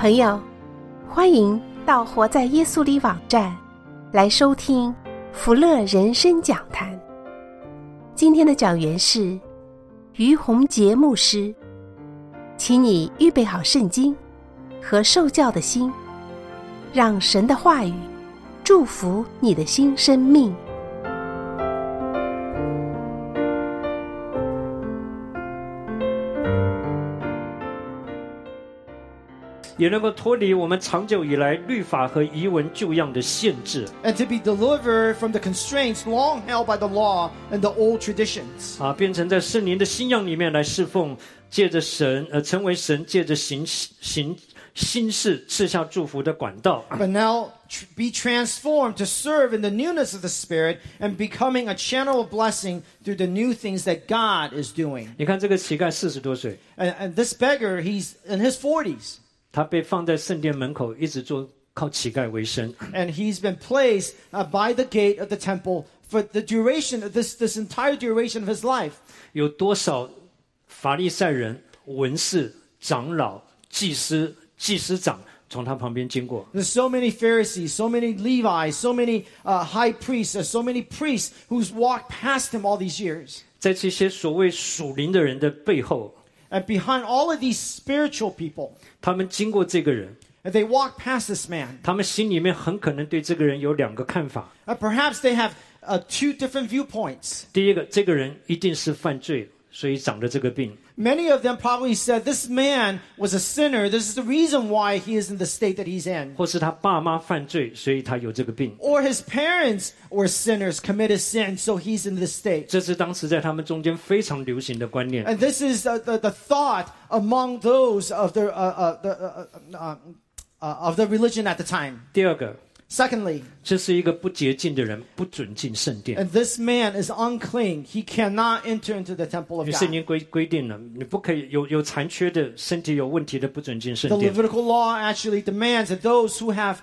朋友，欢迎到活在耶稣里网站来收听福乐人生讲坛。今天的讲员是于洪杰牧师，请你预备好圣经和受教的心，让神的话语祝福你的新生命。 也能够脱离我们长久以来律法和遗文旧样的限制 and to be delivered from the constraints long held by the law and the old traditions. 变成在圣灵的信仰里面来侍奉，借着神成为神借着行新事赐下祝福的管道。 But now be transformed to serve in the newness of the Spirit and becoming a channel of blessing through the new things that God is doing. 你看这个乞丐40多岁， And this beggar, he's in his 40s. 他被放在圣殿门口，一直做靠乞丐为生。 And he's been placed by the gate of the temple for the duration of this entire duration of his life. 有多少法利赛人、文士、长老、祭司长从他旁边经过？ There's so many Pharisees, so many Levites, so many high priests, so many priests who's walked past him all these years. 在这些所谓属灵的人的背后， And behind all of these spiritual people, 他们经过这个人， and they walk past this man. 他们心里面很可能对这个人有2个看法。 Perhaps they have two different viewpoints. 第一个，这个人一定是犯罪，所以长了这个病。 Many of them probably said, this man was a sinner. This is the reason why he is in the state that he's in. 或是他爸妈犯罪，所以他有这个病。 Or his parents were sinners, committed sin, so he's in this state. 这是当时在他们中间非常流行的观念。 And this is the thought among those of the religion at the time. 第二个， Secondly, 这是一个不洁净的人，不准进圣殿。 and this man is unclean. He cannot enter into the temple of 因为圣 God. 经规定了，你不可以有残缺的、身体有问题的，不准进圣 The 殿。 Levitical law actually demands that those who have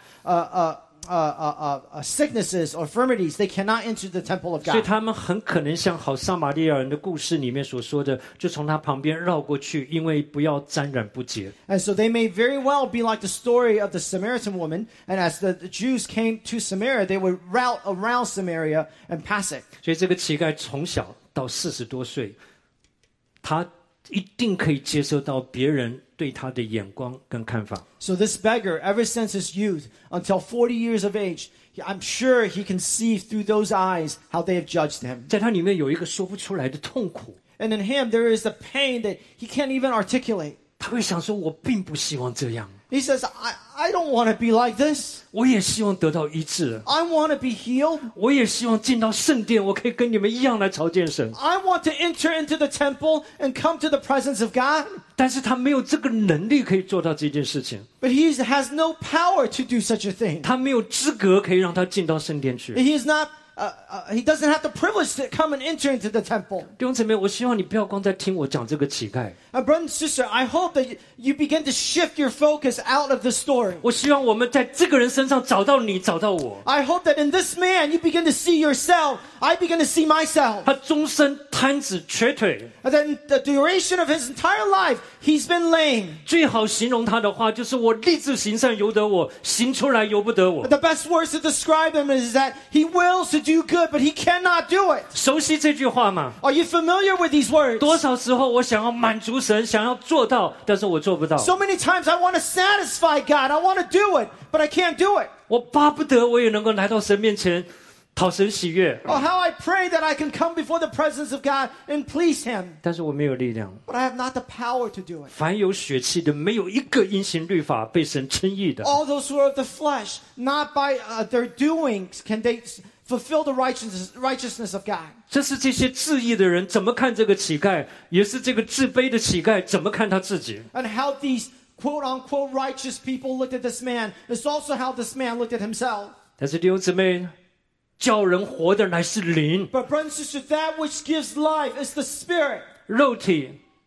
sicknesses or infirmities, they cannot enter the temple of 所以 God. 他们很可能像好撒玛利亚人的故事里面所说的，就从他旁边绕过去，因为不要沾染不洁。 And so they may very well be like the story of the Samaritan woman. And as the Jews came to Samaria, they would route around Samaria and pass it. 所以这个乞丐从小到40多岁，他一定可以接受到别人对他的眼光跟看法。 So this beggar, ever since his youth until 40 years of age, I'm sure he can see through those eyes how they have judged him. 在他里面有一个说不出来的痛苦， And in him, there is a pain that he can't even articulate. 他会想说：“我并不希望这样， He says, I don't want to be like this. 我也希望得到医治， I want to be healed. 我也希望进到聖殿，我可以跟你们一样来朝见神。 I want to enter into the temple and come to the presence of God. ” 但是他没有这个能力可以做到这件事情， But he has no power to do such a thing. 他没有资格可以让他进到圣殿去。 He is not. He doesn't have the privilege to come and enter into the temple. 弟兄姊妹，我希望你不要光在听我讲这个乞丐， Brother and sister, I hope that you begin to shift your focus out of the story. 我希望我们在这个人身上找到你，找到我。 I hope that in this man you begin to see yourself. I begin to see myself. 他终身瘫子瘸腿， And then the duration of his entire life, he's been lame. 最好形容他的话就是：我立志行善由得我，行出来由不得我。 The best words to describe him is that he wills to do good, but he cannot do it. 熟悉这句话吗？ Are you familiar with these words? 多少时候我想要满足神，想要做到，但是我做不到。 So many times I want to satisfy God. I want to do it, but I can't do it. 我巴不得我也能够来到神面前，讨神喜悦， Oh, how I pray that I can come before the presence of God and please him. 但是我没有力量。 But I have not the power to do it. 凡有血气的，没有一个因行律法被神称义的。 All those who are of the flesh, not by their doings, can they fulfill the righteousness of God. 这是这些自义的人怎么看这个乞丐，也是这个自卑的乞丐怎么看他自己。 And how these quote-unquote righteous people looked at this man is also how this man looked at himself. 但是弟兄姊妹，叫人活的乃是灵， But brother and sister, that which gives life is the spirit. 肉体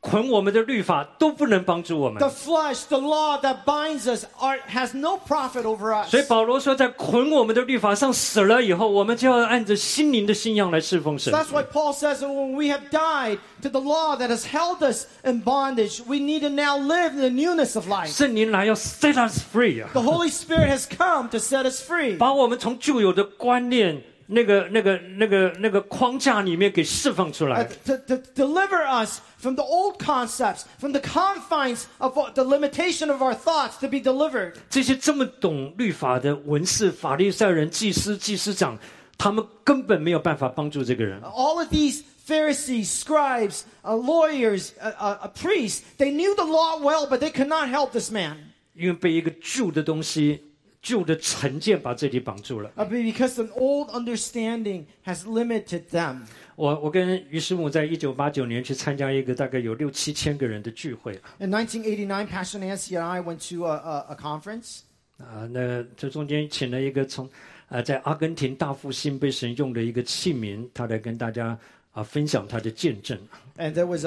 捆我们的律法都不能帮助我们 The。flesh, the law that binds us has no profit over us. 所以保罗说，在捆我们的律法上死了以后，我们就要按着心灵的信仰来侍奉神 So。that's why Paul says that when we have died to the law that has held us in bondage, we need to now live in the newness of life. 圣灵来要 set us free 啊， The Holy Spirit has come to set us free. 把我们从旧有的观念那个框架里面给释放出来。 To deliver us from the old concepts, from the confines of the limitation of our thoughts to be delivered. 这些这么懂律法的文士、法利赛人、祭司、祭司长，他们根本没有办法帮助这个人。 All of these Pharisees, scribes, lawyers, priests, they knew the law well, but they could not help this man. 因为被一个旧的东西、旧的成见把这里绑住了。 Because an old understanding has limited them. 我跟于师母在1989年去参加一个大概有6-7千个人的聚会 In 1989, Pastor Nancy and I went to a conference. 那这中间请了一个在阿根廷大复兴被神用的一个器皿，他来跟大家分享他的见证。 And there was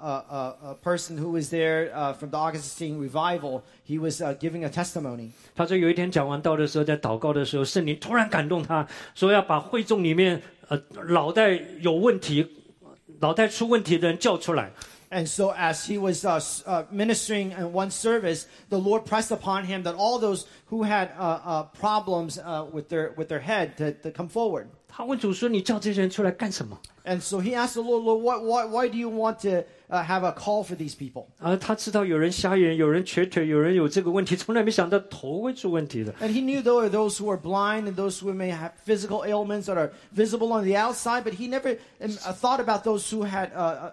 a person who was there from the Augustine revival. He was giving a testimony. 他说有一天讲完道的时候，在祷告的时候，圣灵突然感动他，说要把会众里面脑袋有问题、脑袋出问题的人叫出来。 And so as he was ministering in one service, the Lord pressed upon him that all those who had problems with their head to come forward. 他问主说：“你叫这些人出来干什么？” And so he asked the Lord, why do you want to have a call for these people? 他知道有人瞎眼，有人瘸腿，有人有这个问题，从来没想到头会出问题的。 And he knew there are those who are blind and those who may have physical ailments that are visible on the outside, but he never thought about those who had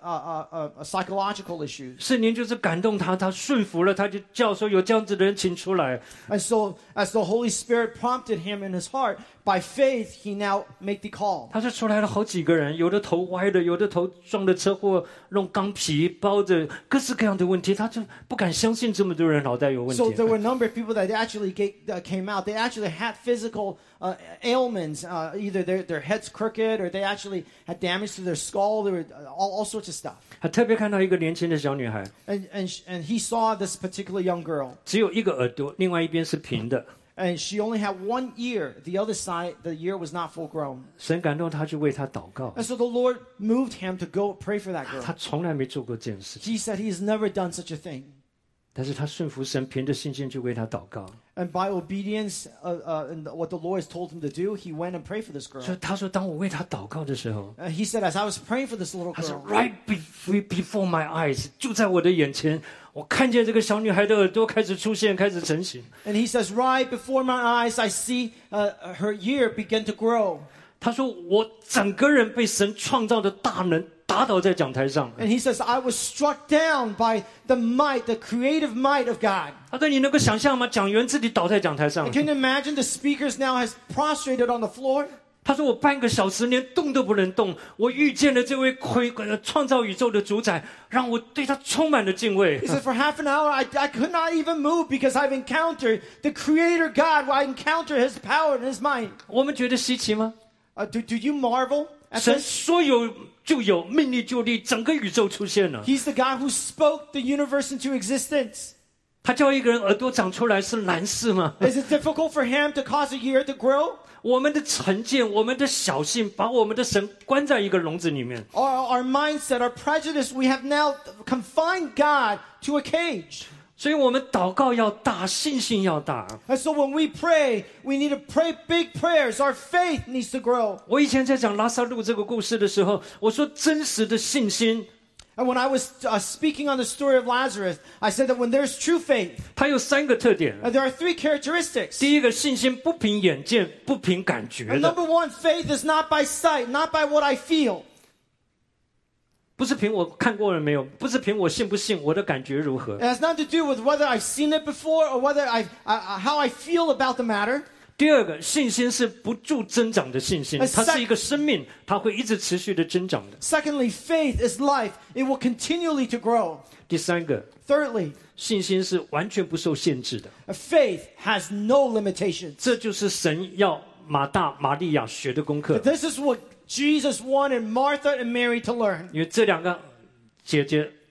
psychological issues. 圣灵就是感动他，他顺服了，他就叫说有这样子的人请出来。 And so as the Holy Spirit prompted him in his heart, by faith he now made the call. 他就出来了好几个人，有的头歪的，有的头撞了车祸，用钢皮包着，各式各样的问题，他就不敢相信这么多人脑袋有问题。 So there were a number of people that actually came out. They actually had physical ailments. Either their heads crooked or they actually had damage to their skull. There were all sorts of stuff. 他特别看到一个年轻的小女孩， And he saw this particular young girl. 只有一个耳朵，另外一边是平的。 And she only had one ear. The other side, the ear was not full grown. 神感动他去为她祷告， And so the Lord moved him to go pray for that 他 girl. 从来没做过这件事情， He said he has never done such a thing. 但是他顺服神，凭着信心去为她祷告。 And by obedience, and what the Lord has told him to do, he went and prayed for this 所以 girl. 他说，当我为她祷告的时候， He said, as I was praying for this little 他说 girl, right before my eyes， 就在我的眼前，我看见这个小女孩的耳朵开始出现，开始成型。 and he says, right before my eyes, I see her ear begin to grow. 他说我整个人被神创造的大能打倒在讲台上。 And he says, I was struck down by the might, the creative might of God. 他说你能够想象吗？讲员自己倒在讲台上 And。can you imagine the speakers now has prostrated on the floor? 他说我半个小时连动都不能动，我遇见了这位创造宇宙的主宰，让我对他充满了敬畏 He。said, for half an hour, I could not even move because I've encountered the creator God. I encountered his power and his might. 我们觉得稀奇吗？ Do you marvel at 神 this? 说有就有，命立就立，整个宇宙出现了。 He's the God who spoke the universe into existence. 他叫一个人耳朵长出来是难事吗？ Is it difficult for him to cause a ear to grow? 我们的成见，我们的小信，把我们的神关在一个笼子里面。 Our mindset, our prejudice, we have now confined God to a cage. 所以我们祷告要大，信心要大。 And so when we pray, we need to pray big prayers. Our faith needs to grow. 我以前在讲拉萨路这个故事的时候，我说真实的信心， And when I was speaking on the story of Lazarus, I said that when there's true faith, 它有3个特点。 there are 3 characteristics. 第一个，信心不凭眼见，不凭感觉 And 的， number 1, faith is not by sight, not by what I feel. 不是凭我看过了没有，不是凭我信不信，我的感觉如何。 It has nothing to do with whether I've seen it before or whether how I feel about the matter. 第二个，信心是不住增长的信心， A 它是一个生命，它会一直持续的增长的。 Secondly, faith is life. It will continually to grow. 第三个， Thirdly, 信心是完全不受限制的， faith has no limitations. 这就是神要马大、玛利亚学的功课。 This is what Jesus wanted Martha and Mary to learn. 因为这2个姐姐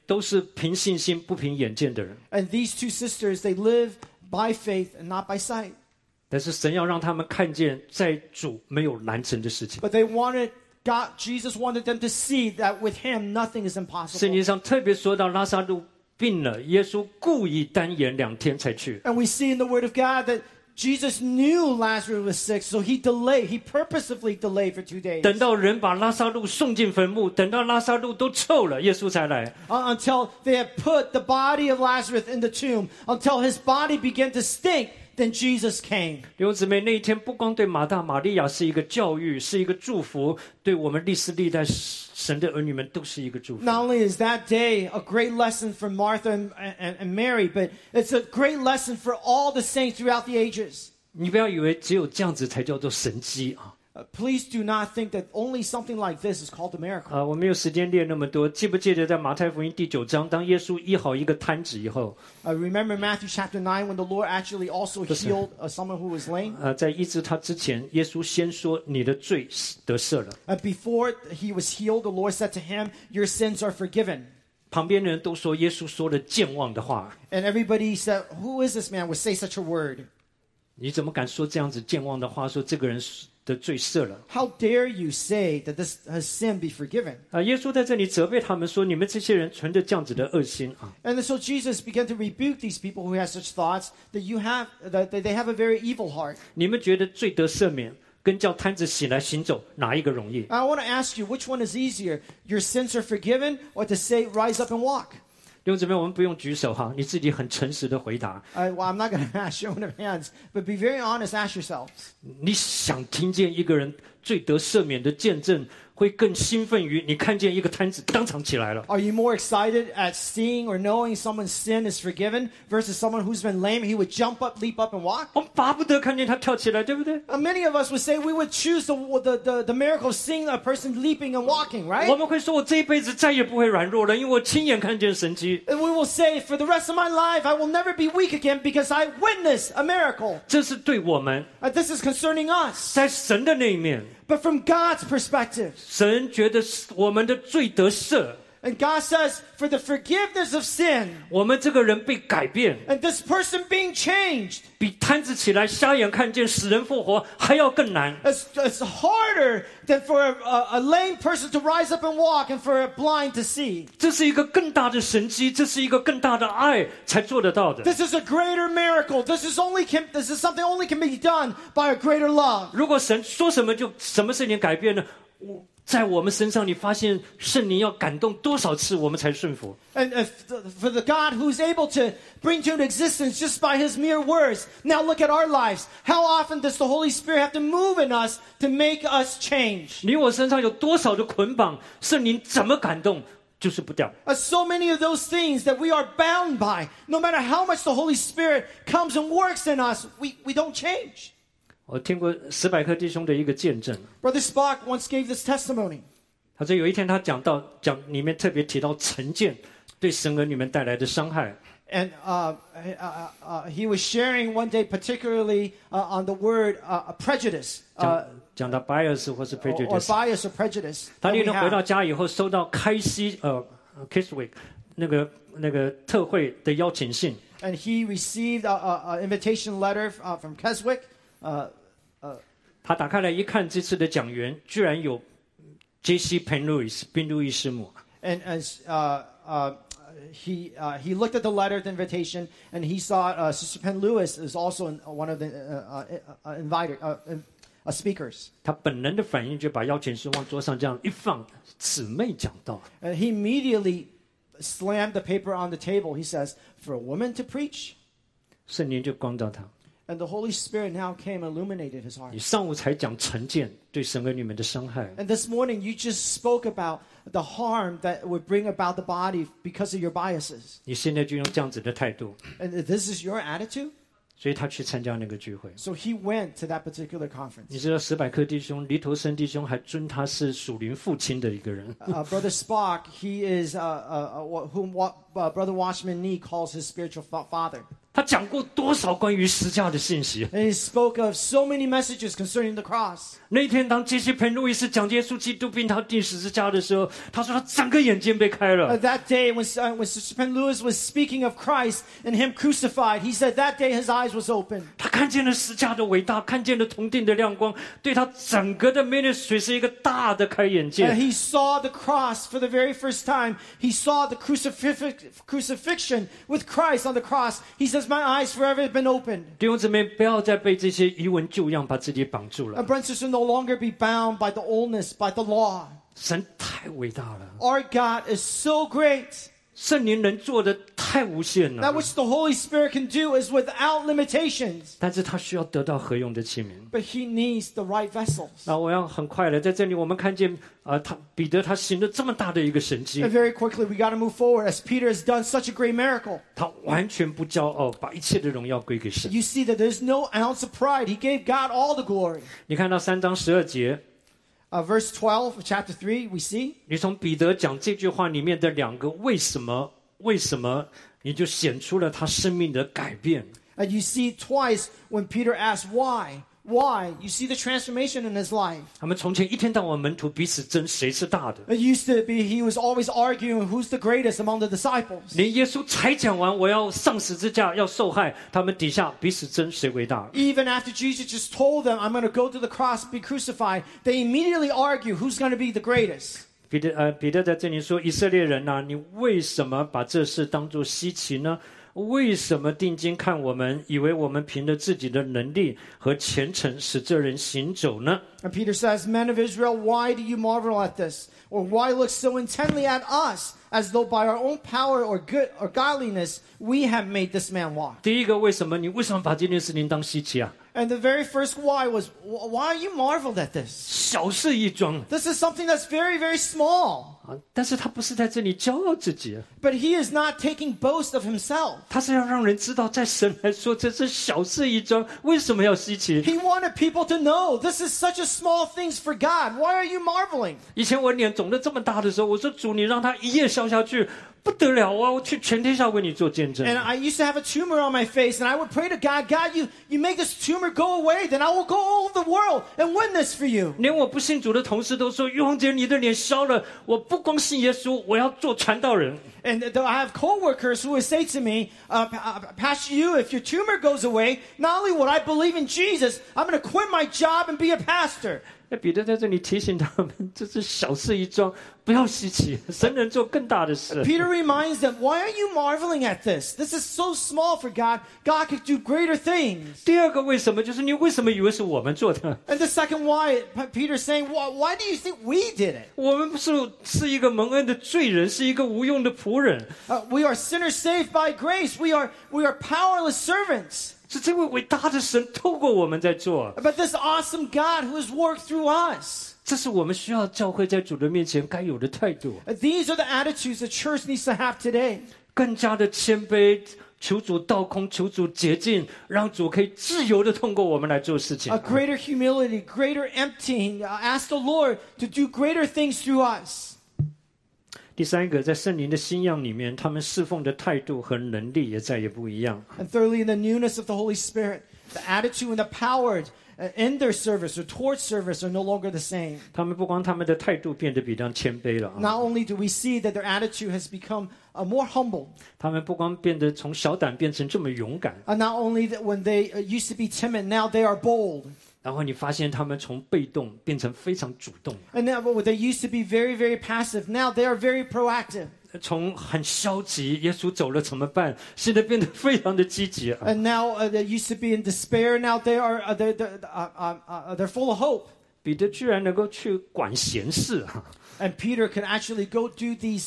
都是凭信心不凭眼见的人， And these two sisters, they live by faith and not by sight. 但是神要让他们看见在主没有难成的事情。 But Jesus wanted them to see that with him, nothing is 圣 impossible. 经上特别说到拉撒路病了，耶稣故意单延2天才去。 And we see in the word of God that Jesus knew Lazarus was sick, so he purposefully delayed for 2 days. 等到人把拉撒路送进坟墓，等到拉撒路都臭了，耶稣才来。 Until they had put the body of Lazarus in the tomb, until his body began to stink, then Jesus came. 弟兄姊妹，那一天不光对马大、玛利亚是一个教育，是一个祝福，对我们历世历代神的儿女们都是一个祝福。 Not only is that day a great lesson for Martha and Mary, but it's a great lesson for all the saints throughout the ages. 你不要以为只有这样子才叫做神迹啊！ Please do not think that only something like this is called a miracle. 我没有时间列那么多。记不记得在马太福音第9章，当耶稣医好一个瘫子以后， Remember Matthew chapter 9 when the Lord actually also healed someone who was lame? 在医治他之前，耶稣先说：“你的罪得赦了。” Before he was healed, the Lord said to him, "Your sins are forgiven." 旁边的人都说耶稣说了健忘的话。 And everybody said, "Who is this man would say such a word?" 你怎么敢说这样子健忘的话？说这个人的罪赦了？ How dare you say that his sin be forgiven? 耶稣在这里责备他们说：“你们这些人存着这样子的恶心啊！” And so Jesus began to rebuke these people who have such thoughts that they have a very evil heart. 你们觉得罪得赦免跟叫瘫子醒来行走哪一个容易？ I want to ask you, which one is easier? Your sins are forgiven, or to say, "Rise up and walk"? 弟兄姊妹，我们不用举手哈，你自己很诚实的回答。 Well, I'm not going to ask show of hands, but be very honest. Ask yourselves. 你想听见一个人罪得赦免的见证，会更兴奋于你看见一个瘫子当场起来了。 Are you more excited at seeing or knowing someone's sin is forgiven versus someone who's been lame? He would jump up, leap up, and walk. 我们巴不得看见他跳起来，对不对？ Many of us would say we would choose the miracle of seeing a person leaping and walking, 我 right? 们会说，我这一辈子再也不会软弱了，因为我亲眼看见神迹。 And we will say, for the rest of my life, I will never be weak again because I witnessed a miracle. 这是对我们 This is concerning us. 在神的那一面， But from God's perspective, 神觉得我们的罪得赦， and God says, for the forgiveness of sin, 我们这个人被改变， and this person being changed, 比瘫子起来、瞎眼看见、死人复活还要更难。 it's harder than for a lame person to rise up and walk and for a blind to see. 这是一个更大的神迹，这是一个更大的爱才做得到的。 This is a greater miracle. This is something only can be done by a greater love. 如果神说什么就什么事情改变呢？在我们身上，你发现圣灵要感动多少次，我们才顺服？ And for the God who's able to bring to existence just by his mere words. Now look at our lives. How often does the Holy Spirit have to move in us to make us change? 你我身上有多少的捆绑，圣灵怎么感动就是不掉。 So many of those things that we are bound by. No matter how much the Holy Spirit comes and works in us, we don't change. 我听过史百克弟兄的一个见证， Brother Spock once gave this testimony. 他说有一天他讲里面特别提到成见对神儿女们带来的伤害。 And he was sharing one day particularly on the word prejudice. 讲到 bias 或是 Or prejudice， bias or prejudice. 他 that 那 we 天回到 have. 家以后，收到Keswick 那个特会的邀请信， And he received an invitation letter from Keswick. 他打开来一看，这次的讲员居然有 J.C. Penn-Lewis 宾路易师母。 And as he looked at the letter, the invitation, and he saw Sister Penn Lewis is also one of the speakers. 他本能的反应就把邀请书往桌上这样一放，姊妹讲道。 And he immediately slammed the paper on the table. He says, "For a woman to preach." 圣灵就光照他。 And the Holy Spirit now came and illuminated his heart. 你上午才讲成见对神儿女们的伤害， And this morning you just spoke about the harm that would bring about the body because of your biases. 你现在就用这样子的态度， And this is your attitude? 所以他去参加那个聚会。 So he went to that particular conference. 你知道史百克弟兄、黎头生弟兄还尊他是属灵父亲的一个人。 Brother Spock, he is Brother Watchman Nee calls his spiritual father. 他讲过多少关于十架的信息？ And he spoke of so many messages concerning the cross. 那一天，当杰西·彭路易斯讲耶稣基督并他钉十字架的时候，他说他整个眼睛被开了。 That day when Sister Penn Lewis was speaking of Christ and him crucified, he said that day his eyes was open. 他看见了十架的伟大，看见了铜锭的亮光，对他整个的 ministry 是一个大的开眼界。 He saw the cross for the very first time. He saw the crucifixion with Christ on the cross. He says, my eyes forever have been opened. 弟兄姊妹，不要再被这些遗文旧样把自己绑住了。 Brothers and sisters, no longer be bound by the oldness, by the law. 神太伟大了， Our God is so great. 圣灵能做的太无限 That 了， which the Holy Spirit can do is without limitations. 但是他需要得到合用的器皿。 But he needs the right vessels. 那我要很快的在这里，我们看见彼得他行了这么大的一个神迹， And very quickly, we got to move forward as Peter has done such a great miracle. 他完全不骄傲，把一切的荣耀归给神。 You see that there's no ounce of pride. He gave God all the glory. 你看到3章12节， Verse 12 of chapter 3, we see. 你从彼得讲这句话里面的2个为什么，你就显出了他生命的改变。 And you see twice when Peter asks why. Why? You see the transformation in his life. 他们从前一天到晚门徒彼此争谁是大的， It used to be he was always arguing who's the greatest among the disciples. 连耶稣才讲完我要上十字架要受害，他们底下彼此争谁为大。 Even after Jesus just told them, I'm going to go to the cross and be crucified, they immediately argue who's going to be the greatest. 彼得在这里说：“以色列人啊，你为什么把这事当作稀奇呢？为什么定睛看我们，以为我们凭着自己的能力和虔诚使这人行走呢？” And Peter says, Men of Israel, why do you marvel at this? Or why look so intently at us, as though by our own power or good or godliness we have made this man walk? 第一个，为什么把这件事情当稀奇啊？ And the very first why was, why are you marveled at this? 小事一桩 This is something that's very, very small. 啊！但是他不是在这里骄傲自己， But he is not taking boast of himself. 他是要让人知道，在神来说，这是小事一桩，为什么要稀奇？ He wanted people to know this is such a small thing for God. Why are you marveling? 以前我脸肿得这么大的时候，我说主，你让他一夜消下去，不得了啊！我去全天下为你做见证。 And I used to have a tumor on my face, and I would pray to God, God, you make this tumor go away, then I will go all over the world and witness for you. 连我不信主的同事都说：“玉红姐，你的脸消了，我不光信耶稣，我要做传道人。” And I have coworkers who would say to me, Pastor Yu, if your tumor goes away, not only would I believe in Jesus, I'm going to quit my job and be a pastor. 那彼得在这里提醒他们，这是小事一桩，不要稀奇，神能做更大的事。 Peter reminds them, why are you marveling at this? This is so small for God. God could do greater things. 第二个为什么，就是你为什么以为是我们做的？ And the second why, Peter's saying, why do you think we did it? 我们不是一个蒙恩的罪人，是一个无用的仆人， We are sinners saved by grace. We are powerless servants. 是这位伟大的神透过我们在做。 But this awesome God who has worked through us. 这是我们需要教会在主的面前该有的态度， These are the attitudes the church needs to have today. 更加的谦卑，求主倒空，求主洁净，让主可以自由的通过我们来做事情。 A greater humility, greater emptying. Ask the Lord to do greater things through us. 第三个，在圣灵的新样里面，他们侍奉的态度和能力也再也不一样。 And thirdly, in the newness of the Holy Spirit, the attitude and the power in their service or towards service are no longer the same. 他们不光他们的态度变得比较谦卑了啊， Not only do we see that their attitude has become more humble, 他们不光变得从小胆变成这么勇敢， not only that when they used to be timid, now they are bold. 然后你发现他们从被动变成非常主动， And now they used to be very, very passive. Now they are very proactive. 从很消极，耶稣走了怎么办？现在变得非常的积极啊！ And now they used to be in despair. Now they are they're full of hope. 彼得居然能够去管闲事啊！ And Peter can actually go do these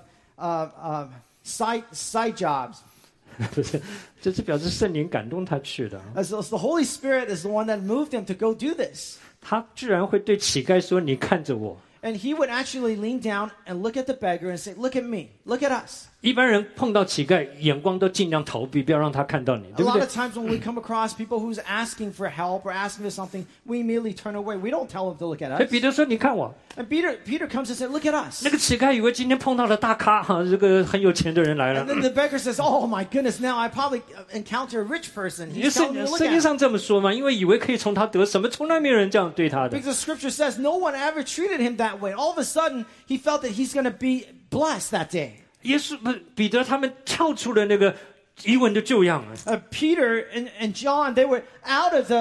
side jobs. 不是，这是表示圣灵感动他去的啊。 As the Holy Spirit is the one that moved him to go do this. 他居然会对乞丐说：“你看着我。” And he would actually lean down and look at the beggar and say, look at me, look at us. 一般人碰到乞丐，眼光都尽量逃避，不要让他看到你， A 对不 lot 对 of？ times when we come across people who's asking for help or asking for something, we immediately turn away. We don't tell them to look at 所以 us. 彼得说：“你看我。” And Peter comes and says, look at us. 那个乞丐以为今天碰到了大咖哈，这个很有钱的人来了 And。then the beggar says, oh my goodness, now I probably encounter a rich person. 因为 He's telling me to 圣 look 经 at him. 上这么说嘛，因为以为可以从他得什么，从来没有人这样对他的。 Because the scripture says no one ever treated him that way. All of a sudden, he felt that he's going to be blessed that day. 耶稣不彼得他们跳出了那个疑问的旧样了。 Peter and John, they were out of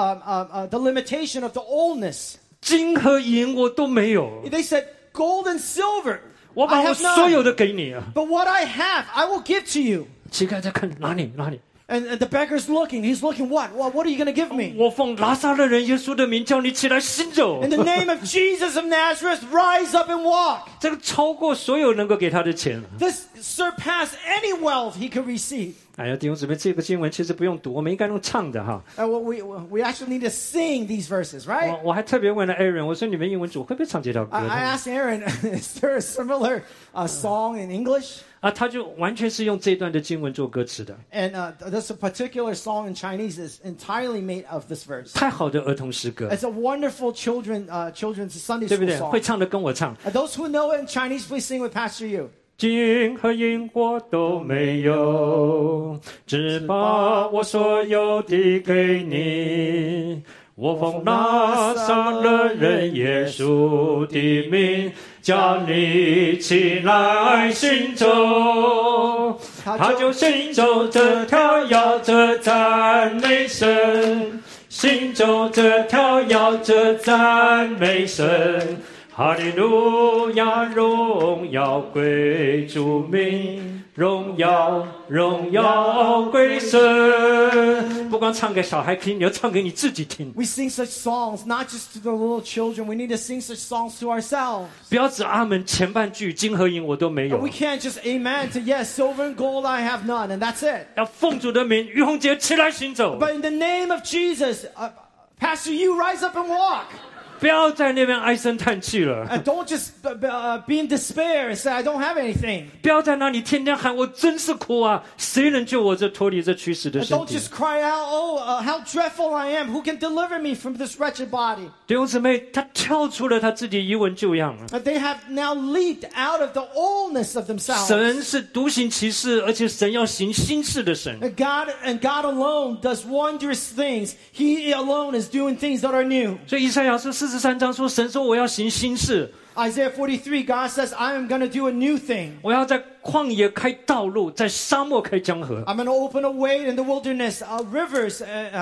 the limitation of the oldness. 金和银我都没有， They said, gold and silver, 我把 I 我 have 所有 none. 的给你啊。 But what I have, I will give to you. 乞丐在看哪里哪里， And the beggar's looking. He's looking, what? What are you going to give me? 我奉拿撒勒人耶稣的名叫你起来行走。 In the name of Jesus of Nazareth, rise up and walk. 这个超过所有能够给他的钱。 This surpassed any wealth he could receive. 哎呀，弟兄姊妹，这个经文其实不用读，我们应该用唱的哈。 We actually need to sing these verses, right? 我还特别问了 Aaron， 我说你们英文组会不会唱这条歌？ I asked Aaron, is there a similar song in English? 啊，他就完全是用这段的经文做歌词的。 And this particular song in Chinese is entirely made of this verse. 太好的儿童诗歌， It's a wonderful children's Sunday 对不 school 对？ song. 会唱的跟我唱。 Those who know it in Chinese, please sing with Pastor Yu. 金和银我都没有，只把我所有的给你。我奉拿撒勒人耶稣的名，叫你起来行走。他就行走着，跳跃着，赞美神；行走着，跳跃着，赞美神。哈利路亚，荣耀归主名，荣耀荣耀归神。不光唱给小孩听，你要唱给你自己听。 We sing such songs, not just to the little children. We need to sing such songs to ourselves. 不要只阿门前半句，金和银我都没有 We。can't just amen to yes, silver and gold I have none, and that's it. 要奉主的名，于洪杰起来行走， But in the name of Jesus, Pastor, you rise up and walk. 不要在那边唉声叹气了， Don't just be in despair and say, I don't have anything. 不要在那里天天喊我真是苦啊，谁能救我这脱离这驱使的 And 身 don't 体？ just cry out, how dreadful I am. Who can deliver me from this wretched body? 弟兄姊妹，他跳出了他自己疑问旧样了。 But they have now leaped out of the oldness of themselves. 神是独行其事，而且神要行新事的神。 And God alone does wondrous things. He alone is doing things that are new. 所以以赛亚书43章说，神说我要行新事， Isaiah 43, God says, I am going to do a new thing. 我要在旷野开道路，在沙漠开江河。 I'm going to open a way in the wilderness, rivers,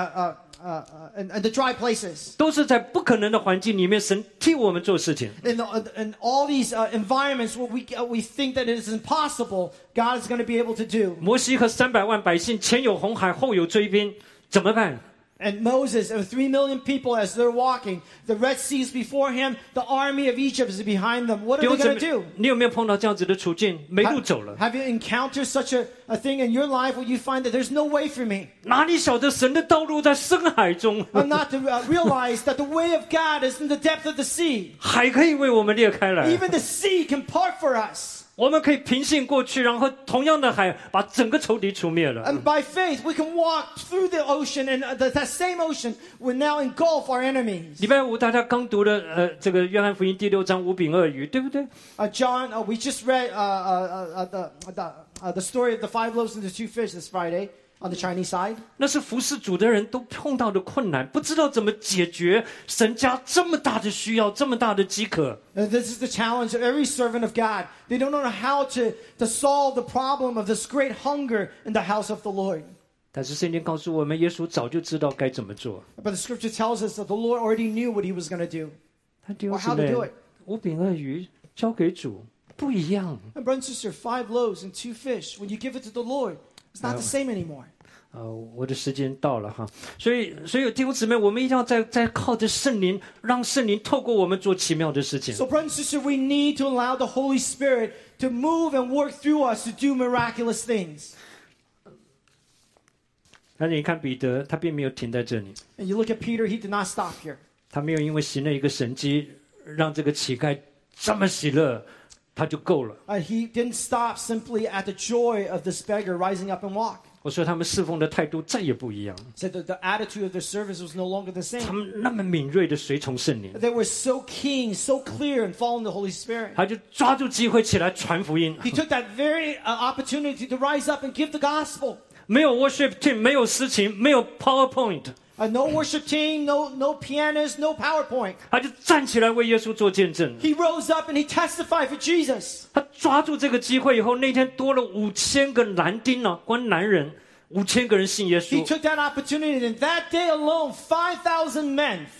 and the dry places. 都是在不可能的环境里面，神替我们做事情。 In all these environments where we think that it is impossible, God is going to be able to do. 摩西和300万百姓前有红海，后有追兵，怎么办？ And Moses and 3 million people as they're walking, the Red Sea is before him, the army of Egypt is behind them. What are they going to do? 你有没有碰到这样子的处境？没路走了， Have you encountered such a thing in your life where you find that there's no way for me? 哪里晓得神的道路在深海中？ I'm not to realize that the way of God is in the depth of the sea. 海可以为我们裂开来， Even the sea can part for us. 我们可以平行过去，然后同样的海把整个仇敌除灭了。 And by faith, we can walk through the ocean, and that same ocean will now engulf our enemies. 礼拜五大家刚读了这个约翰福音第6章5饼2鱼，对不对？ John, we just read the story of the 5 loaves and the 2 fish this Friday on the Chinese side. 那是服侍主的人都碰到的困难，不知道怎么解决神家这么大的需要，这么大的饥渴。 This is the challenge of every servant of God. They don't know how to solve the problem of this great hunger in the house of the Lord. 但是圣经告诉我们，耶稣早就知道该怎么做。 But the scripture tells us that the Lord already knew what he was going to do. 他弟兄 Or 姊 how to 妹 do it. ，5饼2鱼交给主不一样。 And brother and sister, 5 loaves and 2 fish, when you give it to the Lord, it's not the same anymore. 我的时间到了哈，所以弟兄姊妹，我们一定要再靠着圣灵，让圣灵透过我们做奇妙的事情。 So brother and sister, we need to allow the Holy Spirit to move and work through us to do miraculous things. 但是你看彼得，他并没有停在这里， And you look at Peter, he did not stop here. 他没有因为行了一个神迹，让这个乞丐这么喜乐， 他就够了。 He didn't stop simply at the joy of this beggar rising up and walk. 我说他们侍奉的态度再也不一样， Said that the attitude of their service was no longer the 他 same. 们那么敏锐的随从圣灵， They were so keen, so clear in following the Holy Spirit. 他就抓住机会起来传福音。 He took that very opportunity to rise up and give the gospel. 没有 worship team， 没有诗情，没有 PowerPoint， No worship team, no pianist, no PowerPoint. 他就站起来为耶稣做见证。 He rose up and he testified for Jesus. 他抓住这个机会以后，那天多了5000个男丁啊，光男人5000个人信耶 He 稣。 took that opportunity, and that day alone, 5,000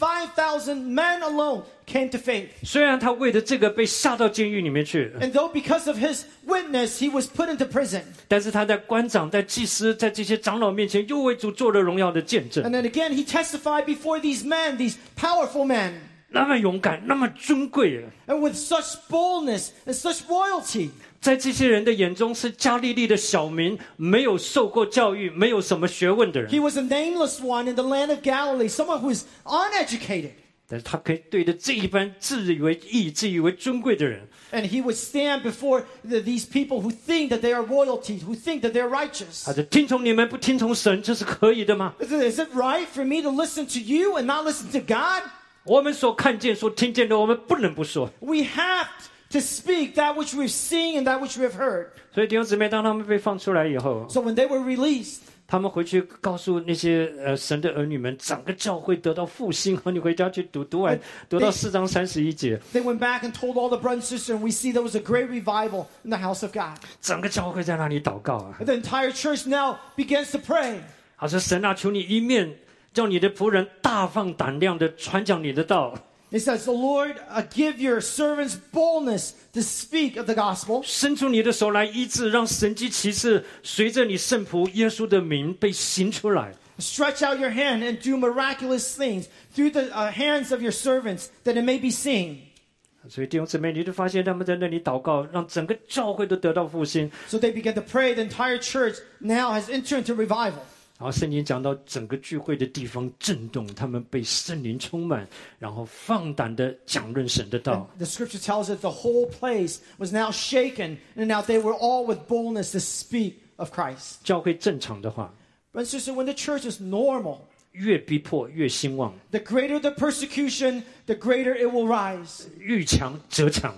men alone came to faith. 虽然他为了这个被下到监狱里面去， And though because of his witness, he was put into prison. 但是他在官长、在祭司、在这些长老面前，又为主做了荣耀的见证。 And then again, he testified before these men, these powerful men, 那么勇敢，那么尊贵， and with such boldness and such royalty. 在这些人的眼中是加利利的小民，没有受过教育，没有什么学问的人。 He was a nameless one in the land of Galilee, someone who was uneducated. 但是他可以对着这一般自以为义、自以为尊贵的人， And he would stand before these people who think that they are royalty, who think that they're righteous. 他说：“听从你们，不听从神，这是可以的吗？ Is it right for me to listen to you and not listen to God? 我们所看见、所听见的，我们不能不说。 We have to speak that which we've seen and that which we have heard. 所以弟兄姊妹，当他们被放出来以后， So when they were released, 他们回去告诉那些神的儿女们，整个教会得到复兴。你回家去读完，读到4章31节， they went back and told all the brothers and sisters, and we see there was a great revival in the house of God. 整个教会在那里祷告啊。 And the entire church now begins to pray. 他说：“神啊，求你一面叫你的仆人大放胆量的传讲你的道。” It says, the Lord, give your servants boldness to speak of the gospel. 伸出你的手来医治，让神迹奇事随着你圣仆耶稣的名被行出来。 Stretch out your hand and do miraculous things through the hands of your servants, that it may be seen. 所以弟兄姊妹，你就发现他们在那里祷告，让整个教会都得到复兴。 So they began to pray. The entire church now has entered into revival. 然后圣经讲到整个聚会的地方震动，他们被圣灵充满，然后放胆的讲论神的道。 The scripture tells us the whole place was now shaken, and now they were all with boldness to speak of Christ. 教会正常的话， But sister, when the church is normal, 越逼迫越兴旺， the greater the persecution, the greater it will rise. 遇强则强。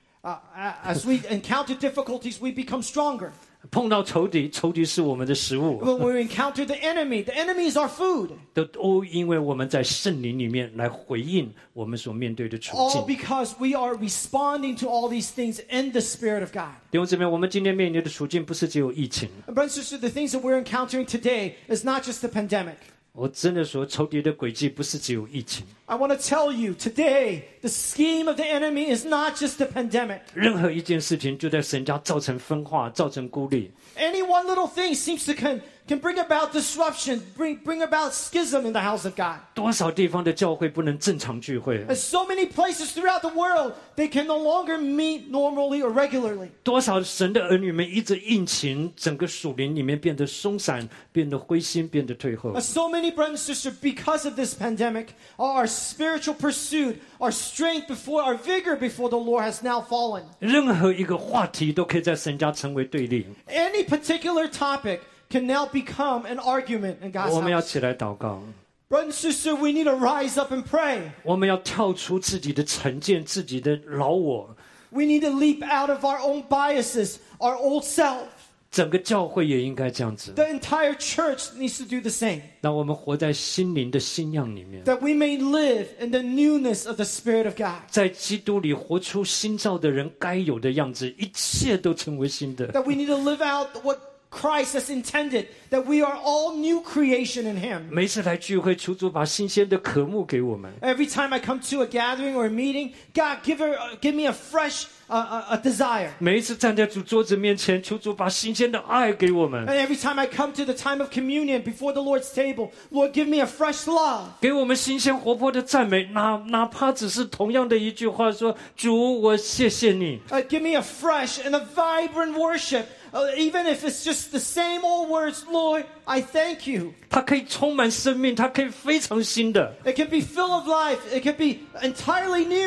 As we encounter difficulties, we become stronger. 碰到仇敌，仇敌是我们的食物， When we encounter the enemy is our food. 都因为我们在圣灵里面来回应我们所面对的处 All 境。 because we are responding to all these things in the Spirit of God. 弟兄姊妹，我们今天面临的处境不是只有疫情， Brothers and sisters, the things that we're encountering today is not just the pandemic. 我真的说，仇敌的诡计不是只有疫情， I want to tell you today, the scheme of the enemy is not just the pandemic. 任何一件事情就在神家造成分化，造成孤立。 Any one little thing seems to can bring about disruption, bring about schism in the house of God. 多少地方的教会不能正常聚会？ There's so many places throughout the world, they can no longer meet normally or regularly. 多少神的儿女们一直应情，整个属灵里面变得松散，变得灰心，变得退后。 So many brothers and sisters, because of this pandemic, our spiritual pursuit, our strength before, our vigor before the Lord has now fallen. 任何一个话题都可以在神家成为对立。 Any particular topic can now become an argument in God's 我们要 house. 起来祷告， Brother and sister, we need to rise up and pray. 我们要跳出自己的成见、自己的老我。 We need to leap out of our own biases, our old self. 整个教会也应该这样子， The entire church needs to do the same. 让我们活在心灵的新样里面， That we may live in the newness of the Spirit of God. 在基督里活出新造的人该有的样子，一切都成为新的。 That we need to live out what Christ has intended. That we are all new creation in Him. 每次来聚会，求主把新鲜的渴慕给我们。 Every time I come to a gathering or a meeting, God, give me a fresh a desire. 每一次站在主桌子面前，求主把新鲜的爱给我们， And every time I come to the time of communion before the Lord's table, Lord, give me a fresh love. 给我们新鲜活泼的赞美，哪怕只是同样的一句话说：“主，我谢谢你。” Give me a fresh and a vibrant worship. Even if it's just the same old words, Lord, I thank you. 它可以充满生命，它可以非常新的。 It can be full of life. It can be entirely new.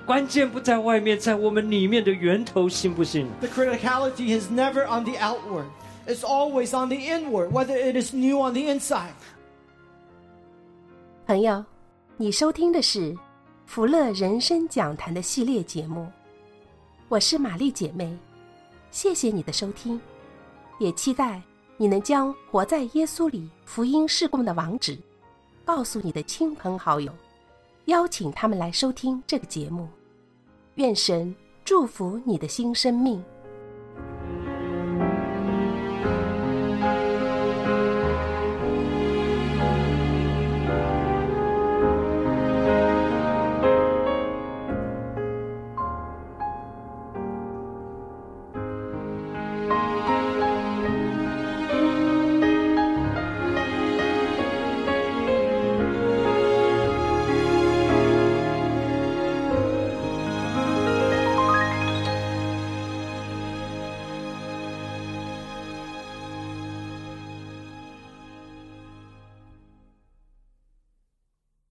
关键不在外面，在我们里面的源头，信不信？ The criticality is never on the outward. It's always on the inward, whether it is new on the inside. 朋友，你收听的是福乐人生讲坛的系列节目，我是玛丽姐妹，谢谢你的收听，也期待你能将活在耶稣里福音事工的网址告诉你的亲朋好友，邀请他们来收听这个节目。愿神祝福你的新生命。